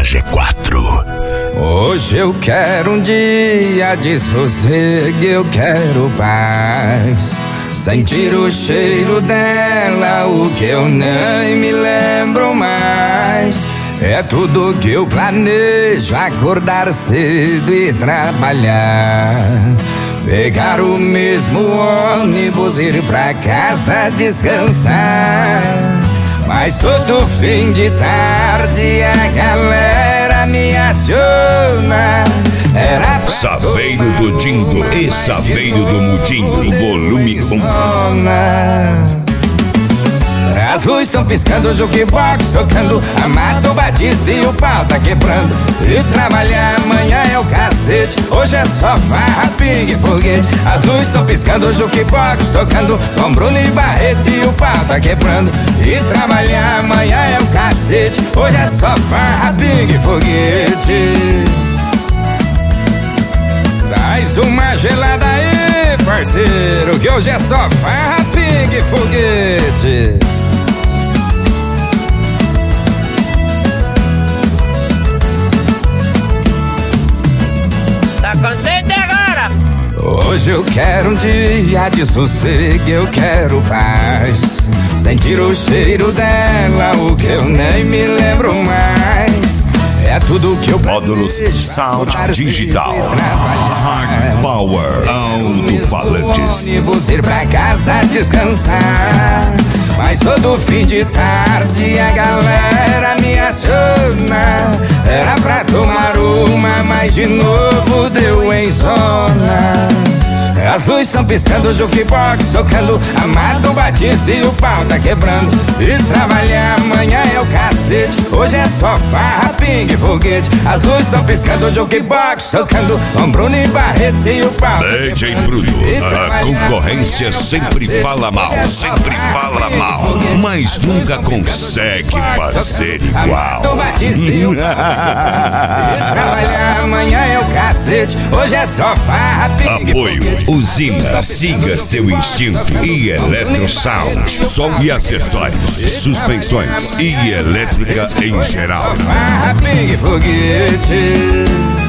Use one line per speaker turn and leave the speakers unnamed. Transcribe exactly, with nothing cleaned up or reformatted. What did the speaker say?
G quatro.
Hoje eu quero um dia de sossego, eu quero paz. Sentir o cheiro dela, o que eu nem me lembro mais. É tudo que eu planejo, acordar cedo e trabalhar. Pegar o mesmo ônibus, ir pra casa descansar. Mas todo fim de tarde a galera me aciona. Era
Saveiro do Dindo e Saveiro do Mudindo, volume um.
As luzes estão piscando, o jukebox tocando, Amado Batista e o pau tá quebrando. E trabalhar amanhã é o cacete, hoje é só farra, pingue e foguete. As luzes estão piscando, o jukebox tocando, com Bruno e Barreto e o pau tá quebrando. E trabalhar amanhã é o cacete, hoje é só farra, pingue e foguete. Traz uma gelada aí, parceiro, que hoje é só farra, pingue e foguete.
Tá contente agora?
Hoje eu quero um dia de sossego, eu quero paz. Sentir o cheiro dela, o que eu nem me lembro mais. É tudo que eu
Módulos Sound Digital High Power Alto-falantes.
Ônibus ir pra casa descansar. Mas todo fim de tarde a galera me aciona. Era pra tomar uma, mas de novo deu em zona. As luzes estão piscando, o jukebox tocando, Amado Batista e o pau tá quebrando. E trabalhar amanhã é o cacete, hoje é só farra, pingue e foguete. As luzes estão piscando, o jukebox tocando, com Bruno e Barreto e o pau tá
D J Bruno, a concorrência sempre fala mal, sempre fala mal, mas nunca consegue fazer igual.
E trabalhar amanhã é o cacete, hoje é só farra, pingue e
Apoio
foguete.
Usina, siga seu instinto. E Eletro Sound, som e acessórios, suspensões e elétrica em geral.
Farra, pingue e foguete.